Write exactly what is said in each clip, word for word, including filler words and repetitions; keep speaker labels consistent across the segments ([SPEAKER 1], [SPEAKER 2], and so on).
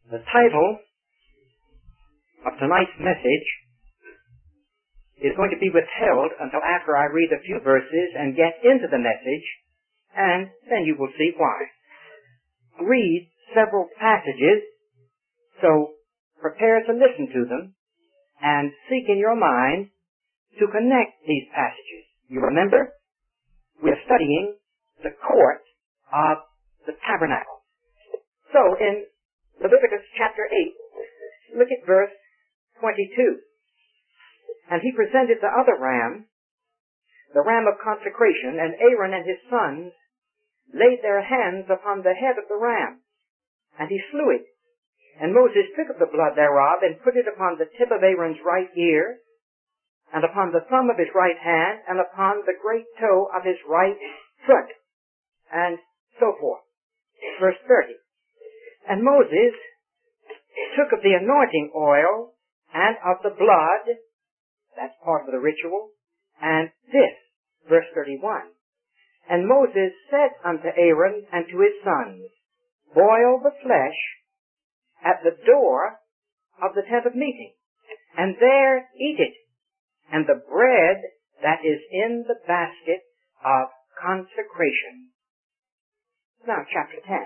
[SPEAKER 1] The title of tonight's message is going to be withheld until after I read a few verses and get into the message, and then you will see why. Read several passages, so prepare to listen to them, and seek in your mind to connect these passages. You remember, we're studying the court of the tabernacle. So in Leviticus chapter eight, look at verse twenty-two. And he presented the other ram, the ram of consecration, and Aaron and his sons laid their hands upon the head of the ram, and he slew it. And Moses took of the blood thereof, and put it upon the tip of Aaron's right ear, and upon the thumb of his right hand, and upon the great toe of his right foot, and so forth. Verse thirty. And Moses took of the anointing oil, and of the blood, that's part of the ritual, and this, verse thirty-one. And Moses said unto Aaron and to his sons, boil the flesh at the door of the tent of meeting, and there eat it, and the bread that is in the basket of consecration. Now, chapter ten.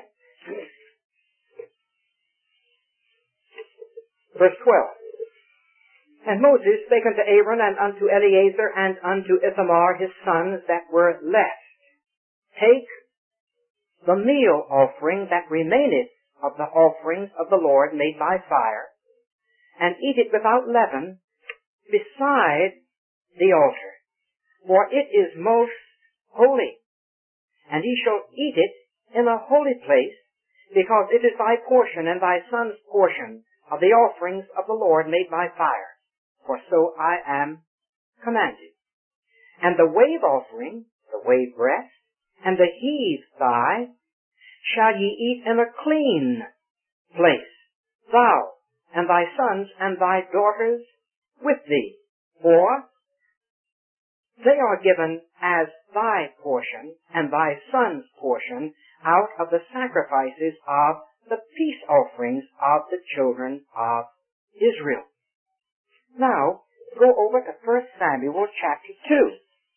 [SPEAKER 1] Verse twelve. And Moses spake unto Aaron and unto Eleazar and unto Ithamar his sons that were left, take the meal offering that remaineth of the offerings of the Lord made by fire, and eat it without leaven beside the altar, for it is most holy. And ye shall eat it in a holy place, because it is thy portion and thy son's portion of the offerings of the Lord made by fire, for so I am commanded. And the wave offering, the wave breast, and the heave thigh, shall ye eat in a clean place, thou and thy sons and thy daughters with thee, for they are given as thy portion and thy son's portion out of the sacrifices of the peace offerings of the children of Israel. Now, go over to First Samuel chapter two.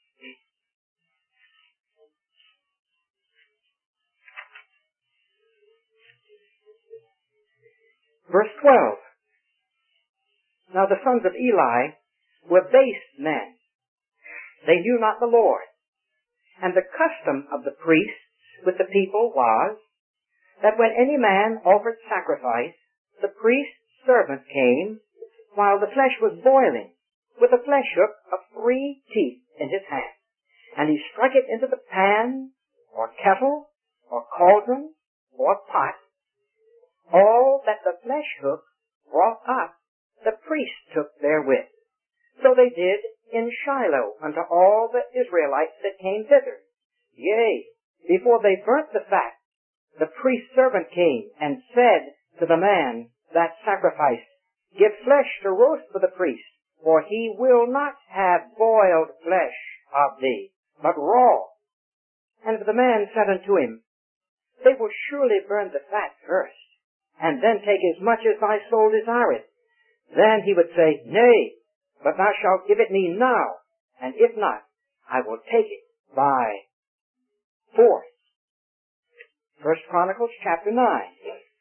[SPEAKER 1] Verse twelve. Now the sons of Eli were base men. They knew not the Lord. And the custom of the priests with the people was that when any man offered sacrifice, the priest's servant came while the flesh was boiling with a flesh hook of three teeth in his hand. And he struck it into the pan or kettle or cauldron or pot. All that the flesh hook brought up, the priest took therewith. So they did in Shiloh unto all the Israelites that came thither. Yea, before they burnt the fat, the priest's servant came and said to the man that sacrificed, give flesh to roast for the priest, for he will not have boiled flesh of thee, but raw. And the man said unto him, they will surely burn the fat first, and then take as much as thy soul desireth. Then he would say, nay, but thou shalt give it me now, and if not, I will take it by force. First Chronicles chapter nine.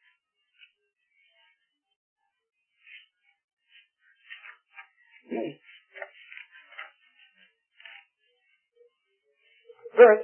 [SPEAKER 1] Verse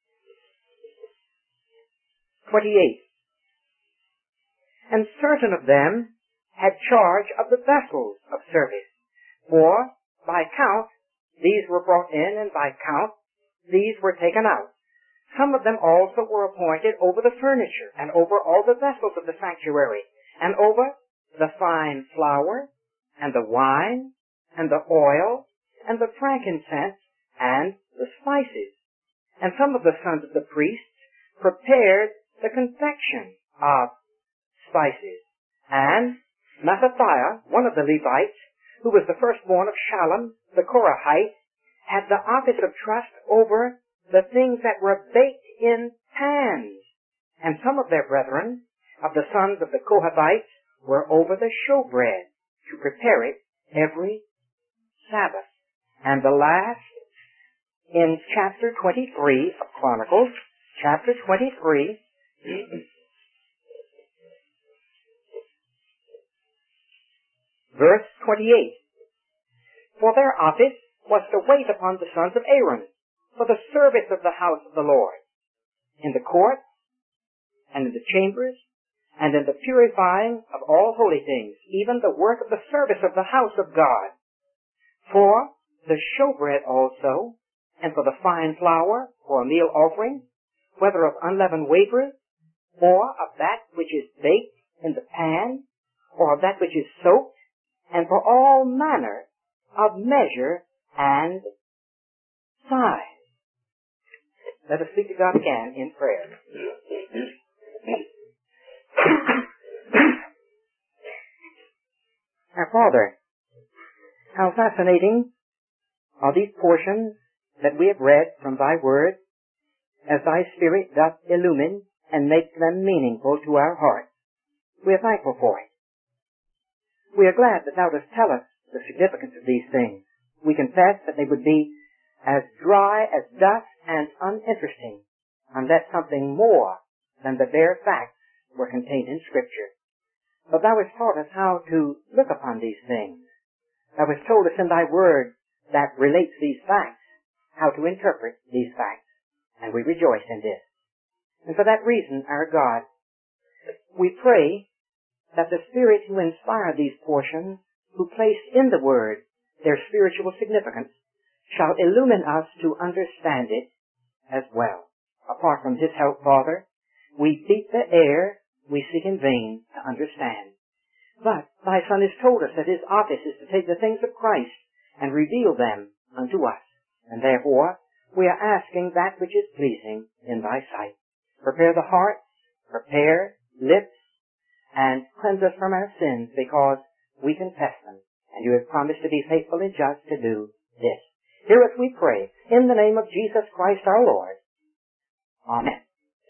[SPEAKER 1] twenty-eight. And certain of them had charge of the vessels of service, for by count these were brought in, and by count these were taken out. Some of them also were appointed over the furniture, and over all the vessels of the sanctuary, and over the fine flour, and the wine, and the oil, and the frankincense, and the spices. And some of the sons of the priests prepared the confection of spices. And Mattathiah, one of the Levites, who was the firstborn of Shallum, the Korahite, had the office of trust over the things that were baked in pans. And some of their brethren, of the sons of the Kohathites, were over the showbread to prepare it every Sabbath. And the last in chapter twenty-three of Chronicles, chapter twenty-three, verse twenty-eight. For their office was to wait upon the sons of Aaron for the service of the house of the Lord, in the court, and in the chambers, and in the purifying of all holy things, even the work of the service of the house of God. For the showbread also, and for the fine flour, for a meal offering, whether of unleavened wafers, or of that which is baked in the pan, or of that which is soaked, and for all manner of measure and size. Let us speak to God again in prayer. Our Father, how fascinating are these portions that we have read from Thy Word, as Thy Spirit doth illumine and make them meaningful to our hearts. We are thankful for it. We are glad that Thou dost tell us the significance of these things. We confess that they would be as dry as dust and uninteresting unless something more than the bare facts were contained in Scripture. But Thou hast taught us how to look upon these things. Thou hast told us in Thy Word that relates these facts, how to interpret these facts, and we rejoice in this. And for that reason, our God, we pray that the Spirit who inspired these portions, who placed in the Word their spiritual significance, shall illumine us to understand it as well. Apart from His help, Father, we beat the air, we seek in vain to understand. But Thy Son has told us that His office is to take the things of Christ and reveal them unto us. And therefore, we are asking that which is pleasing in Thy sight. Prepare the hearts, prepare lips, and cleanse us from our sins, because we confess them, and You have promised to be faithful and just to do this. Hear us, we pray, in the name of Jesus Christ our Lord. Amen.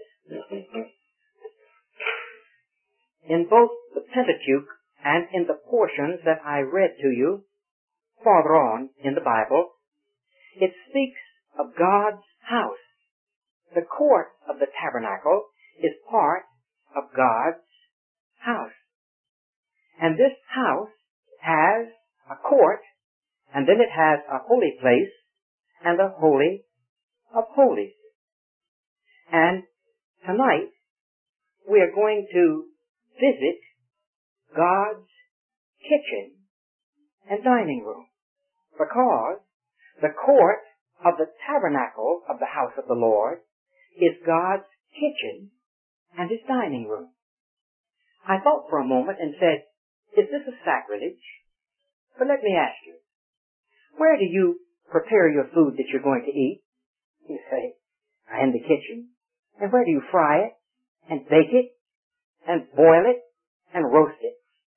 [SPEAKER 1] In both the Pentateuch and in the portions that I read to you farther on in the Bible, it speaks of God's house. The court of the tabernacle is part of God's house. And this house has a court, and then it has a holy place and a holy of holies. And tonight we are going to visit God's kitchen and dining room, because the court of the tabernacle of the house of the Lord is God's kitchen and His dining room. I thought for a moment and said, is this a sacrilege? But let me ask you, where do you prepare your food that you're going to eat? You say, in the kitchen. And where do you fry it, and bake it, and boil it, and roast it?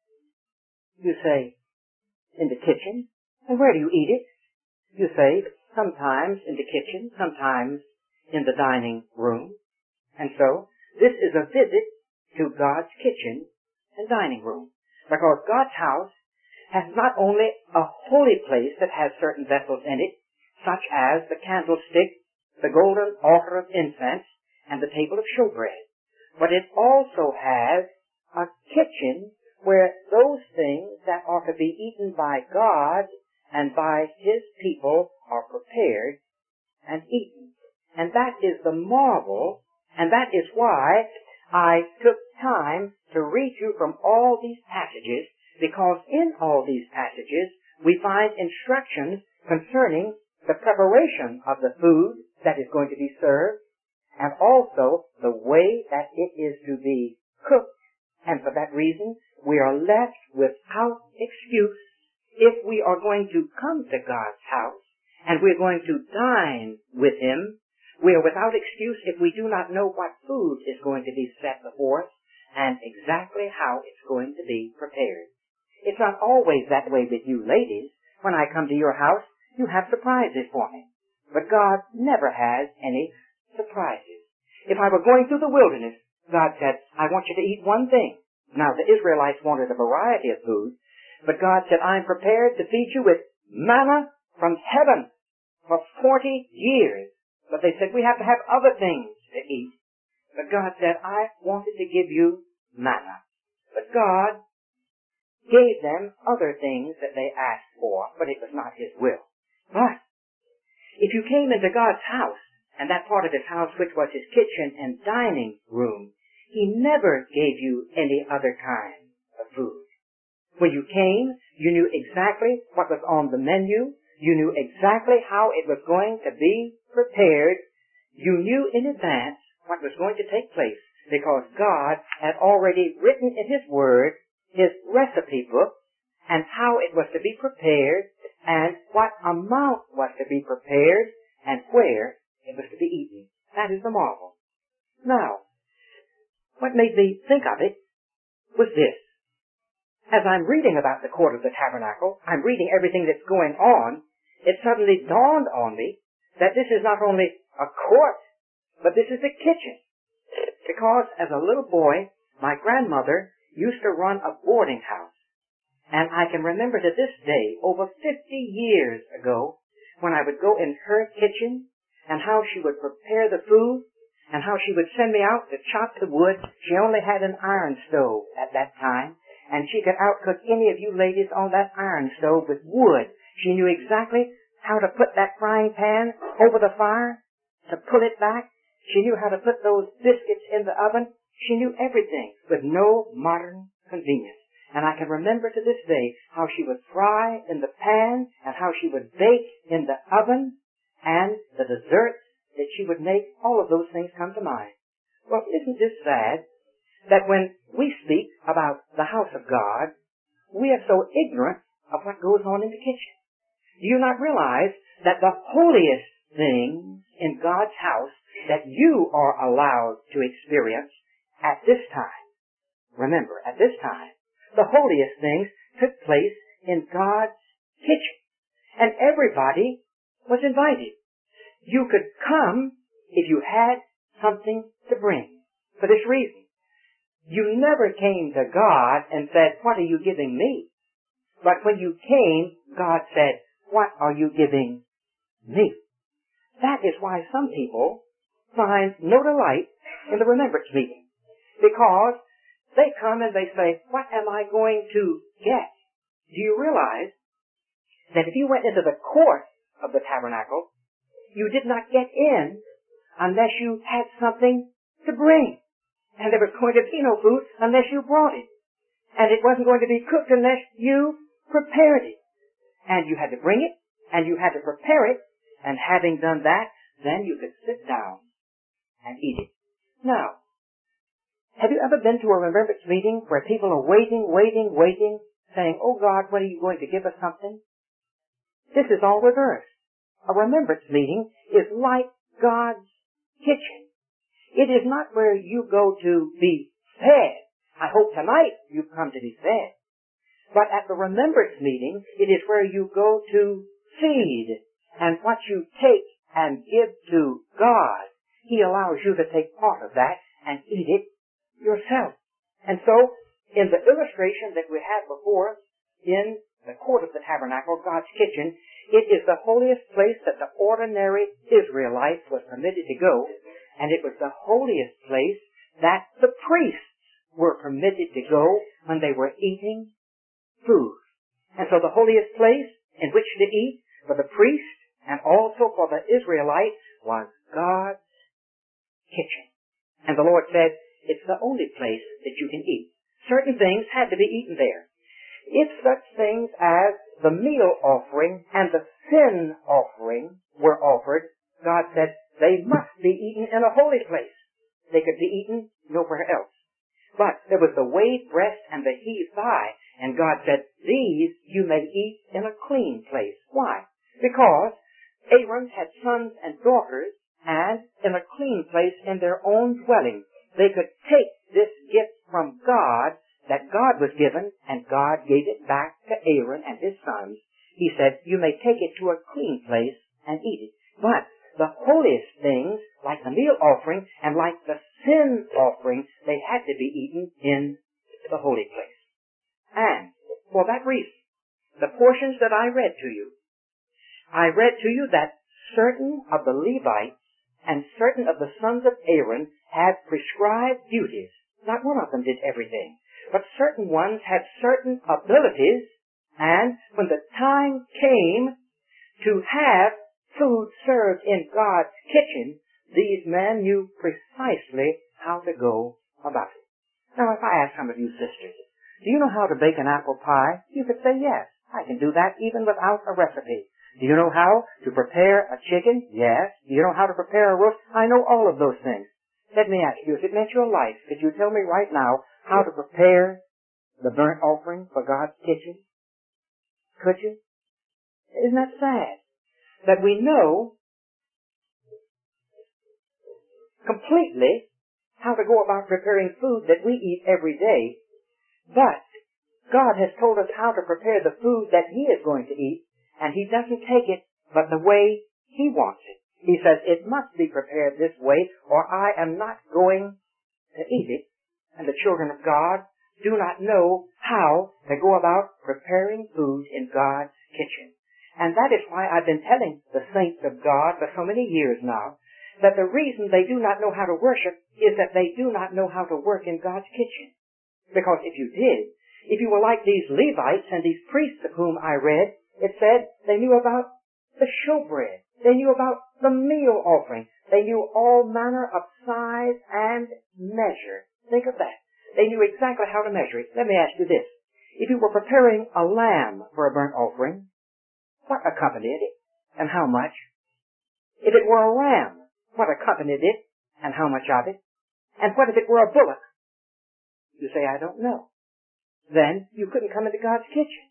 [SPEAKER 1] You say, in the kitchen. And where do you eat it? You say, sometimes in the kitchen, sometimes in the dining room. And so, this is a visit to God's kitchen and dining room. Because God's house has not only a holy place that has certain vessels in it, such as the candlestick, the golden altar of incense, and the table of showbread, but it also has a kitchen where those things that are to be eaten by God and by His people are prepared and eaten. And that is the marvel, and that is why I took time to read you from all these passages, because in all these passages we find instructions concerning the preparation of the food that is going to be served, and also the way that it is to be cooked. And for that reason, we are left without excuse if we are going to come to God's house and we're going to dine with Him. We are without excuse if we do not know what food is going to be set before us and exactly how it's going to be prepared. It's not always that way with you ladies. When I come to your house, you have surprises for me. But God never has any surprises. If I were going through the wilderness, God said, I want you to eat one thing. Now, the Israelites wanted a variety of food, but God said, I'm prepared to feed you with manna from heaven for forty years. But they said, we have to have other things to eat. But God said, I wanted to give you manna. But God gave them other things that they asked for, but it was not His will. But if you came into God's house, and that part of His house which was His kitchen and dining room, He never gave you any other kind of food. When you came, you knew exactly what was on the menu. You knew exactly how it was going to be prepared. You knew in advance what was going to take place because God had already written in His Word His recipe book and how it was to be prepared and what amount was to be prepared and where it was to be eaten. That is the marvel. Now, what made me think of it was this. As I'm reading about the court of the tabernacle, I'm reading everything that's going on, it suddenly dawned on me that this is not only a court, but this is a kitchen. Because as a little boy, my grandmother used to run a boarding house. And I can remember to this day, over fifty years ago, when I would go in her kitchen and how she would prepare the food and how she would send me out to chop the wood. She only had an iron stove at that time, and she could outcook any of you ladies on that iron stove with wood. She knew exactly how to put that frying pan over the fire, to pull it back. She knew how to put those biscuits in the oven. She knew everything with no modern convenience. And I can remember to this day how she would fry in the pan and how she would bake in the oven and the desserts that she would make. All of those things come to mind. Well, isn't this sad that when we speak about the house of God, we are so ignorant of what goes on in the kitchen? Do you not realize that the holiest things in God's house that you are allowed to experience at this time, remember, at this time, the holiest things took place in God's kitchen. And everybody was invited. You could come if you had something to bring. For this reason, you never came to God and said, what are you giving me? But when you came, God said, what are you giving me? That is why some people find no delight in the remembrance meeting. Because they come and they say, what am I going to get? Do you realize that if you went into the court of the tabernacle, you did not get in unless you had something to bring. And there was going to be no food unless you brought it. And it wasn't going to be cooked unless you prepared it. And you had to bring it, and you had to prepare it, and having done that, then you could sit down and eat it. Now, have you ever been to a remembrance meeting where people are waiting, waiting, waiting, saying, oh God, when are you going to give us something? This is all reversed. A remembrance meeting is like God's kitchen. It is not where you go to be fed. I hope tonight you've come to be fed. But at the remembrance meeting, it is where you go to feed. And what you take and give to God, He allows you to take part of that and eat it yourself. And so, in the illustration that we have before us, in the court of the tabernacle, God's kitchen, it is the holiest place that the ordinary Israelite was permitted to go, and it was the holiest place that the priests were permitted to go when they were eating food. And so the holiest place in which to eat for the priest and also for the Israelite was God's kitchen. And the Lord said, it's the only place that you can eat. Certain things had to be eaten there. If such things as the meal offering and the sin offering were offered, God said they must be eaten in a holy place. They could be eaten nowhere else. But there was the weighed breast and the heaved thigh, and God said, these you may eat in a clean place. Why? Because Aaron had sons and daughters, and in a clean place in their own dwelling, they could take this gift from God that God was given, and God gave it back to Aaron and his sons. He said, you may take it to a clean place and eat it. But the holiest things, like the meal offering and like the sin offering, they had to be eaten in the holy place. And for that reason, the portions that I read to you, I read to you that certain of the Levites and certain of the sons of Aaron had prescribed duties. Not one of them did everything, but certain ones had certain abilities, and when the time came to have food served in God's kitchen, these men knew precisely how to go about it. Now, if I ask some of you sisters, do you know how to bake an apple pie? You could say, yes, I can do that even without a recipe. Do you know how to prepare a chicken? Yes. Do you know how to prepare a roast? I know all of those things. Let me ask you, if it meant your life, could you tell me right now how to prepare the burnt offering for God's kitchen? Could you? Isn't that sad? That we know completely how to go about preparing food that we eat every day, but God has told us how to prepare the food that He is going to eat, and He doesn't take it but the way He wants it. He says, it must be prepared this way, or I am not going to eat it. And the children of God do not know how to go about preparing food in God's kitchen. And that is why I've been telling the saints of God for so many years now, that the reason they do not know how to worship is that they do not know how to work in God's kitchen. Because if you did, if you were like these Levites and these priests of whom I read, it said they knew about the showbread. They knew about the meal offering. They knew all manner of size and measure. Think of that. They knew exactly how to measure it. Let me ask you this. If you were preparing a lamb for a burnt offering, what accompanied it and how much? If it were a ram, what accompanied it and how much of it? And what if it were a bullock? You say, I don't know. Then you couldn't come into God's kitchen.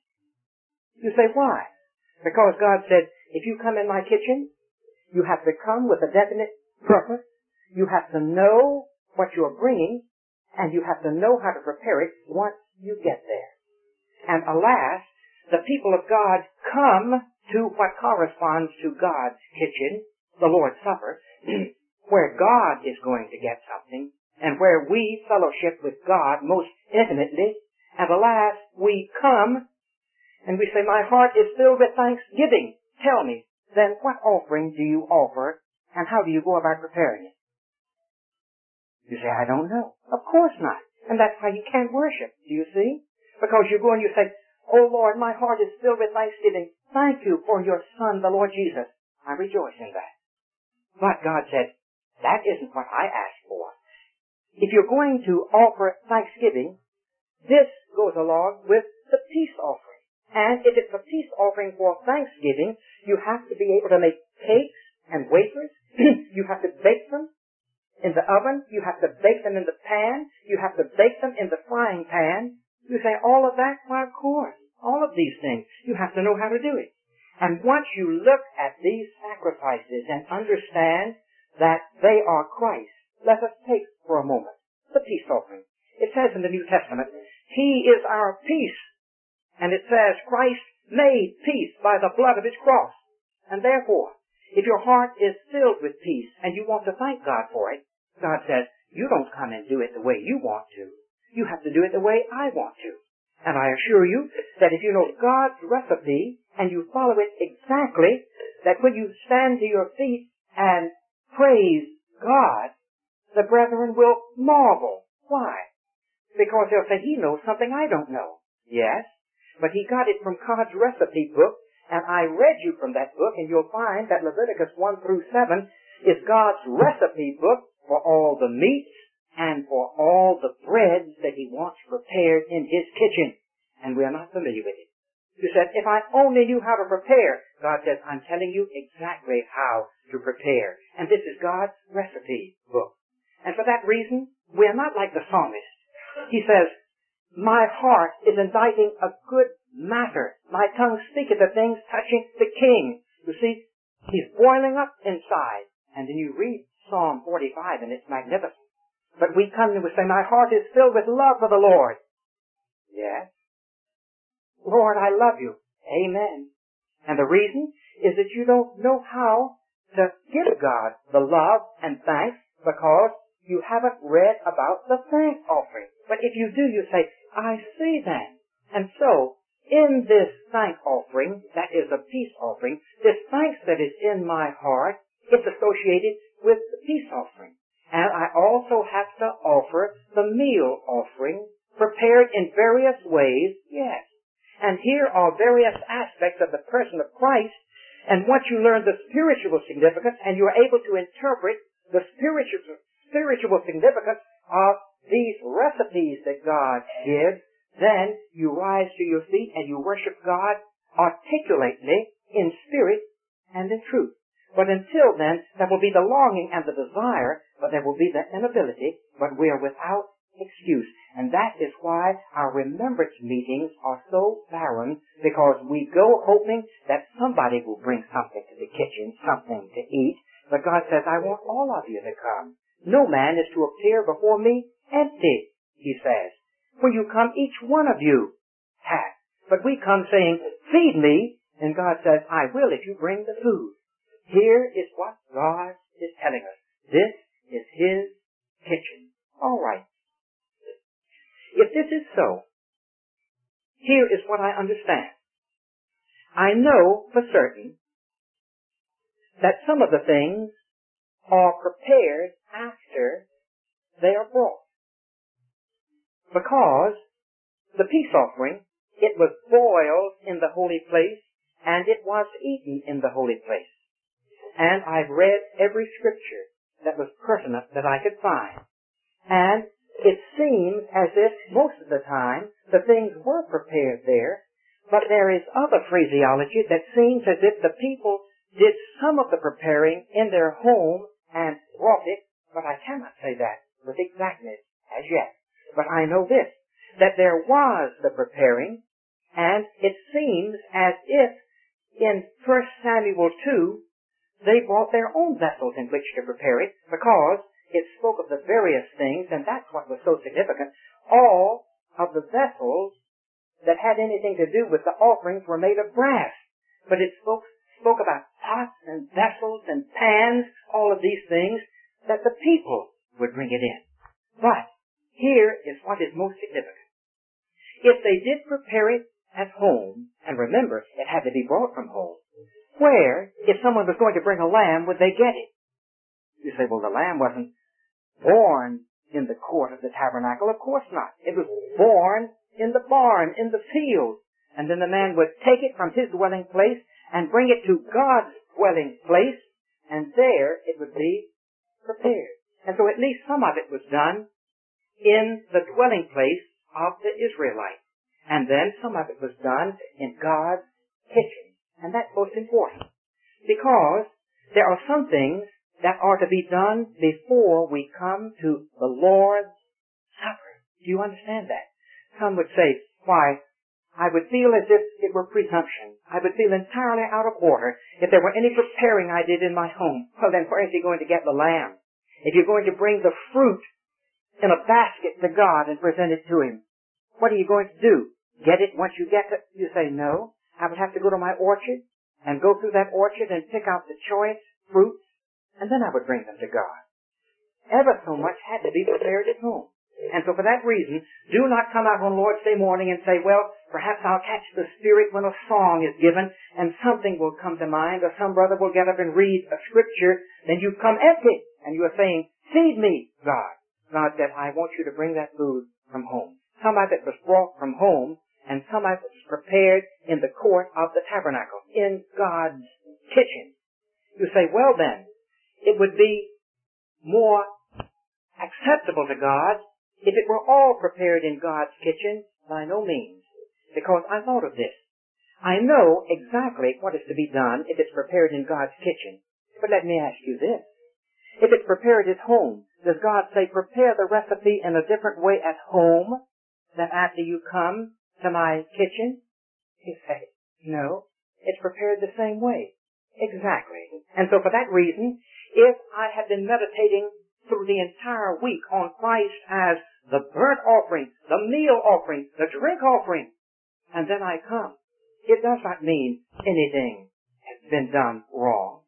[SPEAKER 1] You say, why? Because God said, if you come in my kitchen, you have to come with a definite purpose. You have to know what you're bringing, and you have to know how to prepare it once you get there. And alas, the people of God come to what corresponds to God's kitchen, the Lord's Supper, where God is going to get something, and where we fellowship with God most intimately. And alas, we come and we say, my heart is filled with thanksgiving. Tell me, then what offering do you offer, and how do you go about preparing it? You say, I don't know. Of course not. And that's why you can't worship, do you see? Because you go and you say, oh Lord, my heart is filled with thanksgiving. Thank you for your Son, the Lord Jesus. I rejoice in that. But God said, that isn't what I asked for. If you're going to offer thanksgiving, this goes along with the peace offering. And if it's a peace offering for thanksgiving, you have to be able to make cakes and wafers. You have to bake them in the oven. You have to bake them in the pan. You have to bake them in the frying pan. You say, all of that? Why, of course. All of these things. You have to know how to do it. And once you look at these sacrifices and understand that they are Christ, let us take for a moment the peace offering. It says in the New Testament, He is our peace. And it says, Christ made peace by the blood of His cross. And therefore, if your heart is filled with peace and you want to thank God for it, God says, you don't come and do it the way you want to. You have to do it the way I want to. And I assure you that if you know God's recipe and you follow it exactly, that when you stand to your feet and praise God, the brethren will marvel. Why? Because they'll say, he knows something I don't know. Yes, but he got it from God's recipe book, and I read you from that book, and you'll find that Leviticus one through seven is God's recipe book for all the meats and for all the breads that He wants prepared in His kitchen. And we are not familiar with it. You said, if I only knew how to prepare. God says, I'm telling you exactly how to prepare. And this is God's recipe book. And for that reason, we are not like the psalmist. He says, my heart is inditing a good matter. My tongue speaketh of things touching the king. You see, he's boiling up inside. And then you read Psalm forty-five, and it's magnificent. But we come and we say, my heart is filled with love for the Lord. Yes. Lord, I love you. Amen. And the reason is that you don't know how to give God the love and thanks because you haven't read about the thank offering. But if you do, you say, I see that. And so, in this thank offering, that is a peace offering, this thanks that is in my heart, it's associated with the peace offering. And I also have to offer the meal offering, prepared in various ways, yes. And here are various aspects of the person of Christ, and once you learn the spiritual significance, and you are able to interpret the spiritual, spiritual significance of these recipes that God gives, then you rise to your feet and you worship God articulately in spirit and in truth. But until then, there will be the longing and the desire, but there will be the inability, but we are without excuse. And that is why our remembrance meetings are so barren, because we go hoping that somebody will bring something to the kitchen, something to eat. But God says, I want all of you to come. No man is to appear before me empty, he says. When you come, each one of you has. But we come saying, feed me, and God says, I will if you bring the food. Here is what God is telling us. This is His kitchen. All right. If this is so, here is what I understand. I know for certain that some of the things are prepared after they are brought. Because the peace offering, it was boiled in the holy place, and it was eaten in the holy place. And I've read every scripture that was pertinent that I could find. And it seems as if most of the time the things were prepared there, but there is other phraseology that seems as if the people did some of the preparing in their home and brought it, but I cannot say that with exactness as yet. But I know this, that there was the preparing, and it seems as if in First Samuel two, they brought their own vessels in which to prepare it, because it spoke of the various things, and that's what was so significant. All of the vessels that had anything to do with the offerings were made of brass. But it spoke, spoke about pots and vessels and pans, all of these things, that the people would bring it in. But here is what is most significant. If they did prepare it at home, and remember, it had to be brought from home, where, if someone was going to bring a lamb, would they get it? You say, well, the lamb wasn't born in the court of the tabernacle. Of course not. It was born in the barn, in the field. And then the man would take it from his dwelling place and bring it to God's dwelling place, and there it would be prepared. And so at least some of it was done in the dwelling place of the Israelites. And then some of it was done in God's kitchen. And that's most important. Because there are some things that are to be done before we come to the Lord's Supper. Do you understand that? Some would say, why, I would feel as if it were presumption. I would feel entirely out of order if there were any preparing I did in my home. Well, then where is he going to get the lamb? If you're going to bring the fruit in a basket to God and present it to Him, what are you going to do? Get it once you get it? You say, no. I would have to go to my orchard and go through that orchard and pick out the choice fruits, and then I would bring them to God. Ever so much had to be prepared at home. And so for that reason, do not come out on Lord's Day morning and say, well, perhaps I'll catch the Spirit when a song is given and something will come to mind, or some brother will get up and read a scripture. Then you come empty and you are saying, feed me, God. God said, I want you to bring that food from home. Some of it was brought from home, and some of it was prepared in the court of the tabernacle, in God's kitchen. You say, well then, it would be more acceptable to God if it were all prepared in God's kitchen. By no means. Because I thought of this. I know exactly what is to be done if it's prepared in God's kitchen. But let me ask you this. If it's prepared at home, does God say, prepare the recipe in a different way at home than after you come to my kitchen? You say, no, it's prepared the same way. Exactly. And so for that reason, if I have been meditating through the entire week on Christ as the burnt offering, the meal offering, the drink offering, and then I come, it does not mean anything has been done wrong.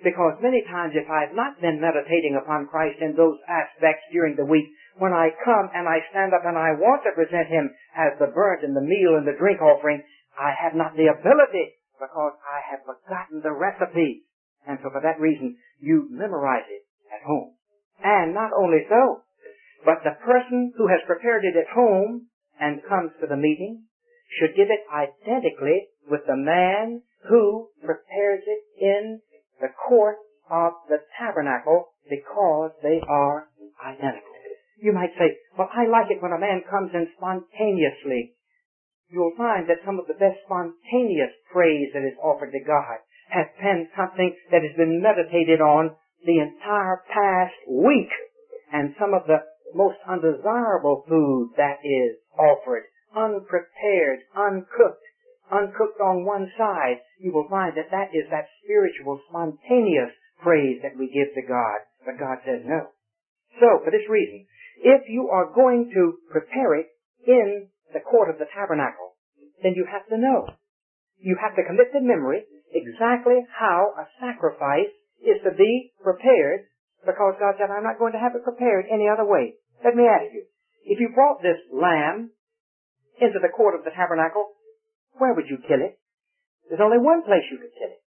[SPEAKER 1] Because many times if I have not been meditating upon Christ in those aspects during the week, when I come and I stand up and I want to present Him as the burnt and the meal and the drink offering, I have not the ability because I have forgotten the recipe. And so for that reason, you memorize it at home. And not only so, but the person who has prepared it at home and comes to the meeting should give it identically with the man who prepares it in the court of the tabernacle, because they are identical. You might say, well, I like it when a man comes in spontaneously. You'll find that some of the best spontaneous praise that is offered to God has been something that has been meditated on the entire past week. And some of the most undesirable food that is offered, unprepared, uncooked, uncooked on one side, you will find that that is that spiritual, spontaneous praise that we give to God. But God says no. So, for this reason, if you are going to prepare it in the court of the tabernacle, then you have to know. You have to commit to memory exactly how a sacrifice is to be prepared, because God said, I'm not going to have it prepared any other way. Let me ask you, if you brought this lamb into the court of the tabernacle, where would you kill it? There's only one place you could kill it.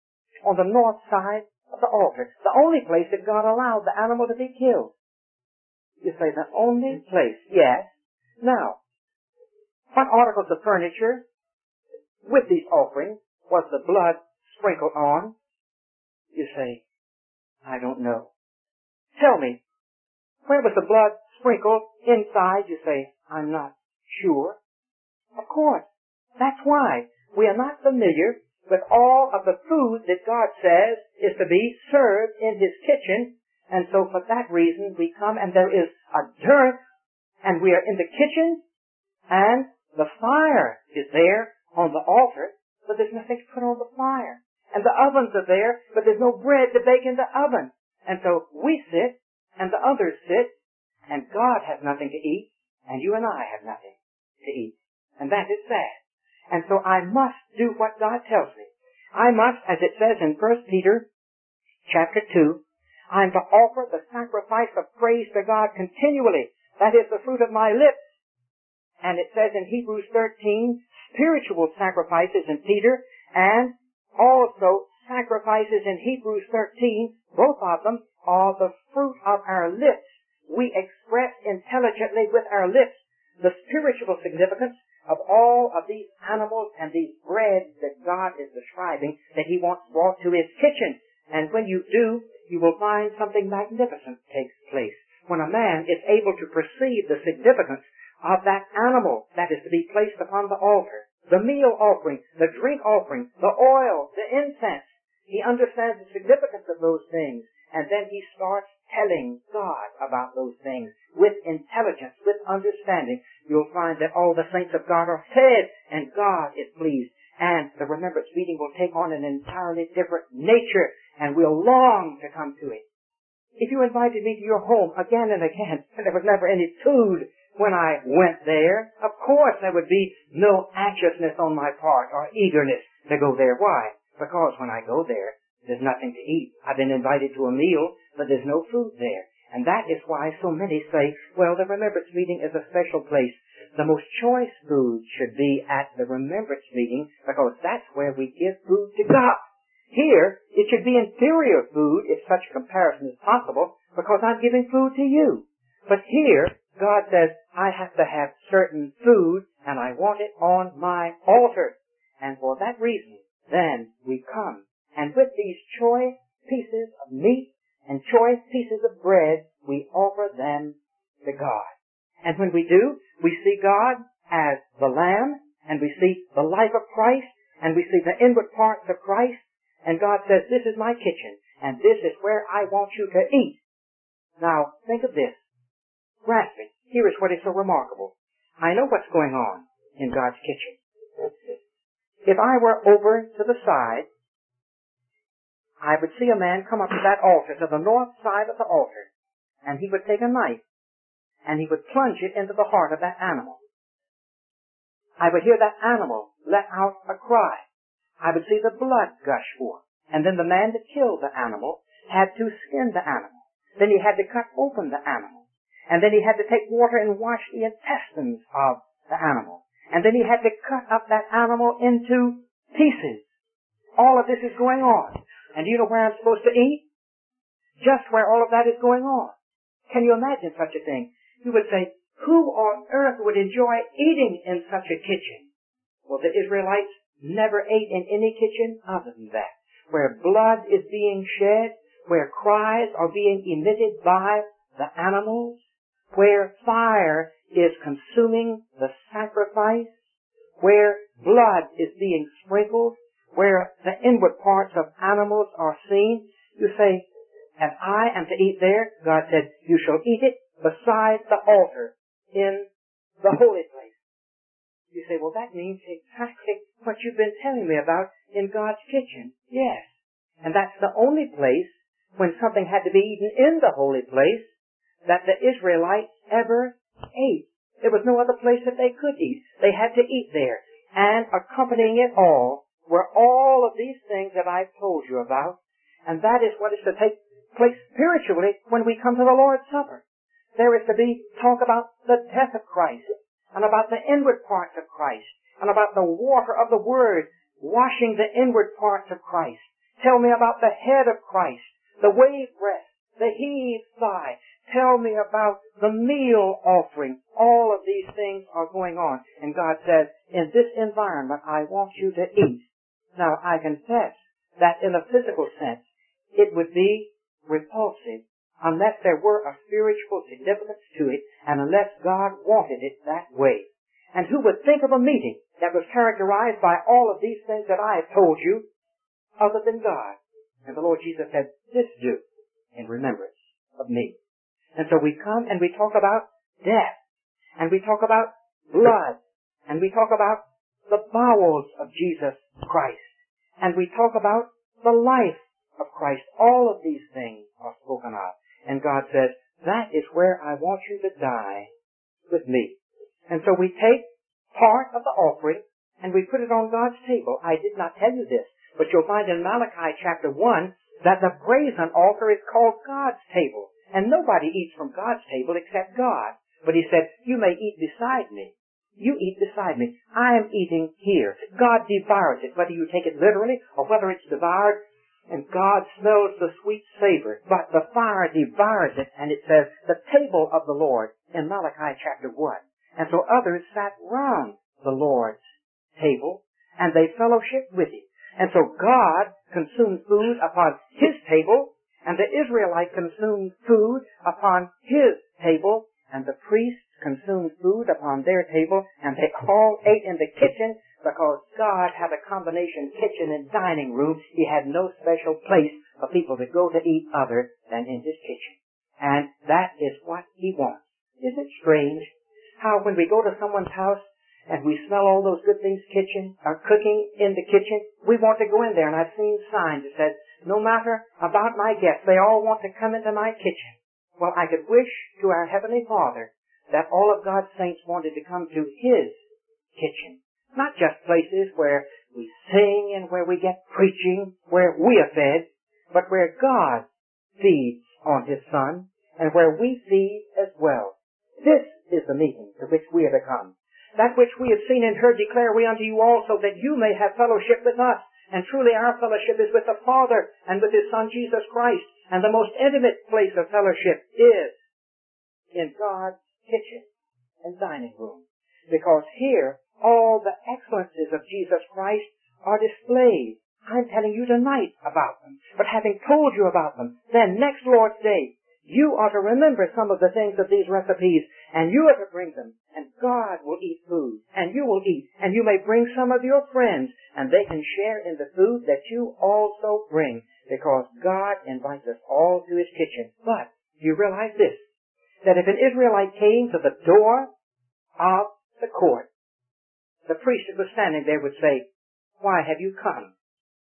[SPEAKER 1] On the north side of the altar. The only place that God allowed the animal to be killed. You say, the only place. Yes. Now, what articles of furniture with these offerings was the blood sprinkled on? You say, I don't know. Tell me, where was the blood sprinkled inside? You say, I'm not sure. Of course. That's why we are not familiar with all of the food that God says is to be served in His kitchen. And so for that reason we come and there is a dearth, and we are in the kitchen and the fire is there on the altar, but there's nothing to put on the fire. And the ovens are there, but there's no bread to bake in the oven. And so we sit and the others sit, and God has nothing to eat, and you and I have nothing to eat. And that is sad. And so I must do what God tells me. I must, as it says in First Peter chapter two, I'm to offer the sacrifice of praise to God continually. That is the fruit of my lips. And it says in Hebrews thirteen, spiritual sacrifices in Peter, and also sacrifices in Hebrews thirteen, both of them are the fruit of our lips. We express intelligently with our lips the spiritual significance of all of these animals and these breads that God is describing that He wants brought to His kitchen. And when you do, you will find something magnificent takes place. When a man is able to perceive the significance of that animal that is to be placed upon the altar, the meal offering, the drink offering, the oil, the incense, he understands the significance of those things. And then he starts telling God about those things with intelligence, with understanding. You'll find that all the saints of God are fed and God is pleased. And the remembrance meeting will take on an entirely different nature, and we'll long to come to it. If you invited me to your home again and again, and there was never any food when I went there, of course there would be no anxiousness on my part or eagerness to go there. Why? Because when I go there, there's nothing to eat. I've been invited to a meal, but there's no food there. And that is why so many say, well, the remembrance meeting is a special place. The most choice food should be at the remembrance meeting, because that's where we give food to God. Here, it should be inferior food, if such comparison is possible, because I'm giving food to you. But here, God says, I have to have certain food, and I want it on my altar. And for that reason, then we come. And with these choice pieces of meat and choice pieces of bread, we offer them to God. And when we do, we see God as the Lamb, and we see the life of Christ, and we see the inward parts of Christ, and God says, this is my kitchen, and this is where I want you to eat. Now, think of this. Grasp it. Here is what is so remarkable. I know what's going on in God's kitchen. If I were over to the side, I would see a man come up to that altar, to the north side of the altar, and he would take a knife, and he would plunge it into the heart of that animal. I would hear that animal let out a cry. I would see the blood gush forth. And then the man that killed the animal had to skin the animal. Then he had to cut open the animal. And then he had to take water and wash the intestines of the animal. And then he had to cut up that animal into pieces. All of this is going on. And do you know where I'm supposed to eat? Just where all of that is going on. Can you imagine such a thing? You would say, who on earth would enjoy eating in such a kitchen? Well, the Israelites never ate in any kitchen other than that. Where blood is being shed, where cries are being emitted by the animals, where fire is consuming the sacrifice, where blood is being sprinkled, where the inward parts of animals are seen. You say, and I am to eat there? God said, you shall eat it beside the altar in the holy place. You say, well, that means exactly what you've been telling me about in God's kitchen. Yes. And that's the only place when something had to be eaten in the holy place that the Israelites ever ate. There was no other place that they could eat. They had to eat there. And accompanying it all were all of these things that I've told you about. And that is what is to take place spiritually when we come to the Lord's Supper. There is to be talk about the death of Christ, and about the inward parts of Christ, and about the water of the Word washing the inward parts of Christ. Tell me about the head of Christ, the wave breast, the heave thigh. Tell me about the meal offering. All of these things are going on. And God says, in this environment, I want you to eat. Now, I confess that in a physical sense, it would be repulsive unless there were a spiritual significance to it and unless God wanted it that way. And who would think of a meeting that was characterized by all of these things that I have told you other than God? And the Lord Jesus said, this do in remembrance of me. And so we come and we talk about death, and we talk about blood, and we talk about the bowels of Jesus Christ, and we talk about the life of Christ. All of these things are spoken of. And God says, that is where I want you to die with me. And so we take part of the offering and we put it on God's table. I did not tell you this, but you'll find in Malachi chapter one that the brazen altar is called God's table. And nobody eats from God's table except God. But he said, you may eat beside me. You eat beside me. I am eating here. God devours it, whether you take it literally or whether it's devoured. And God smells the sweet savor, but the fire devours it, and it says, the table of the Lord in Malachi chapter one. And so others sat round the Lord's table, and they fellowshiped with him. And so God consumed food upon his table, and the Israelite consumed food upon his table, and the priests consumed food upon their table, and they all ate in the kitchen, because God had a combination kitchen and dining room. He had no special place for people to go to eat other than in his kitchen. And that is what he wants. Isn't it strange how when we go to someone's house and we smell all those good things kitchen or cooking in the kitchen, we want to go in there. And I've seen signs that says, no matter about my guests, they all want to come into my kitchen. Well, I could wish to our Heavenly Father that all of God's saints wanted to come to his kitchen. Not just places where we sing and where we get preaching, where we are fed, but where God feeds on his Son and where we feed as well. This is the meeting to which we are to come. That which we have seen and heard declare we unto you also, that you may have fellowship with us. And truly our fellowship is with the Father and with his Son Jesus Christ. And the most intimate place of fellowship is in God's kitchen and dining room. Because here, all the excellences of Jesus Christ are displayed. I'm telling you tonight about them. But having told you about them, then next Lord's Day, you are to remember some of the things of these recipes, and you are to bring them, and God will eat food, and you will eat, and you may bring some of your friends, and they can share in the food that you also bring, because God invites us all to his kitchen. But do you realize this? That if an Israelite came to the door of the court, the priest that was standing there would say, why have you come?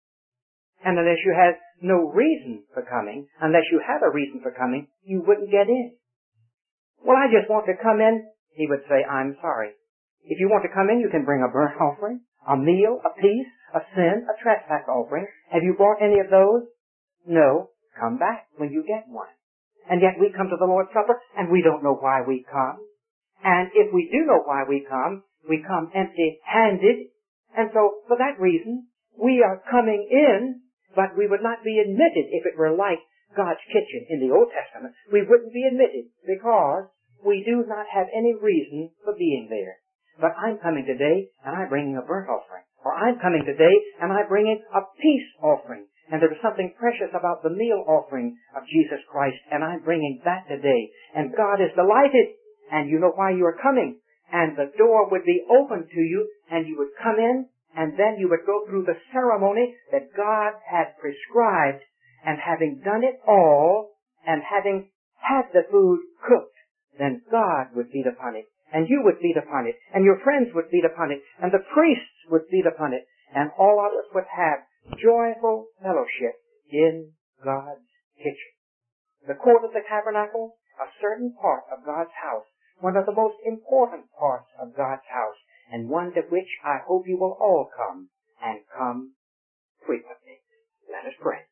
[SPEAKER 1] And unless you had no reason for coming, unless you had a reason for coming, you wouldn't get in. Well, I just want to come in. He would say, I'm sorry. If you want to come in, you can bring a burnt offering, a meal, a peace, a sin, a trespass offering. Have you brought any of those? No. Come back when you get one. And yet we come to the Lord's Supper and we don't know why we come. And if we do know why we come, we come empty-handed. And so for that reason, we are coming in, but we would not be admitted if it were like God's kitchen in the Old Testament. We wouldn't be admitted because we do not have any reason for being there. But I'm coming today and I'm bringing a burnt offering. Or I'm coming today and I'm bringing a peace offering. And there is something precious about the meal offering of Jesus Christ, and I'm bringing that today. And God is delighted, and you know why you are coming. And the door would be open to you, and you would come in, and then you would go through the ceremony that God had prescribed. And having done it all, and having had the food cooked, then God would feed upon it, and you would feed upon it, and your friends would feed upon it, and the priests would feed upon it, and all of us would have joyful fellowship in God's kitchen. The court of the tabernacle, a certain part of God's house, one of the most important parts of God's house, and one to which I hope you will all come, and come frequently. Let us pray.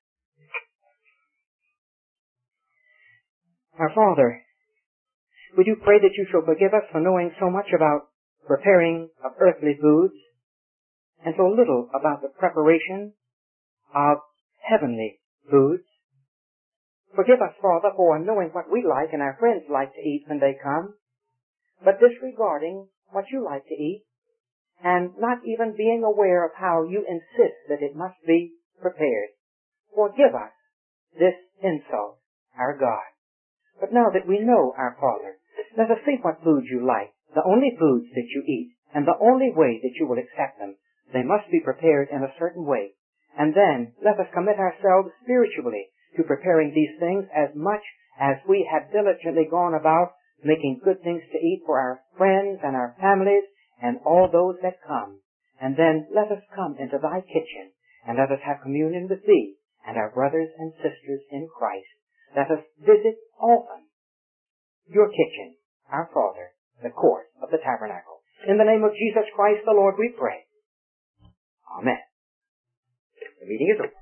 [SPEAKER 1] Our Father, would you pray that you shall forgive us for knowing so much about preparing of earthly foods, and so little about the preparation of heavenly foods. Forgive us, Father, for knowing what we like and our friends like to eat when they come, but disregarding what you like to eat, and not even being aware of how you insist that it must be prepared. Forgive us this insult, our God. But now that we know our Father, let us see what foods you like, the only foods that you eat, and the only way that you will accept them. They must be prepared in a certain way. And then let us commit ourselves spiritually to preparing these things as much as we have diligently gone about making good things to eat for our friends and our families and all those that come. And then let us come into thy kitchen and let us have communion with thee and our brothers and sisters in Christ. Let us visit often your kitchen, our Father, the court of the tabernacle. In the name of Jesus Christ the Lord we pray. Amen. The meeting is over.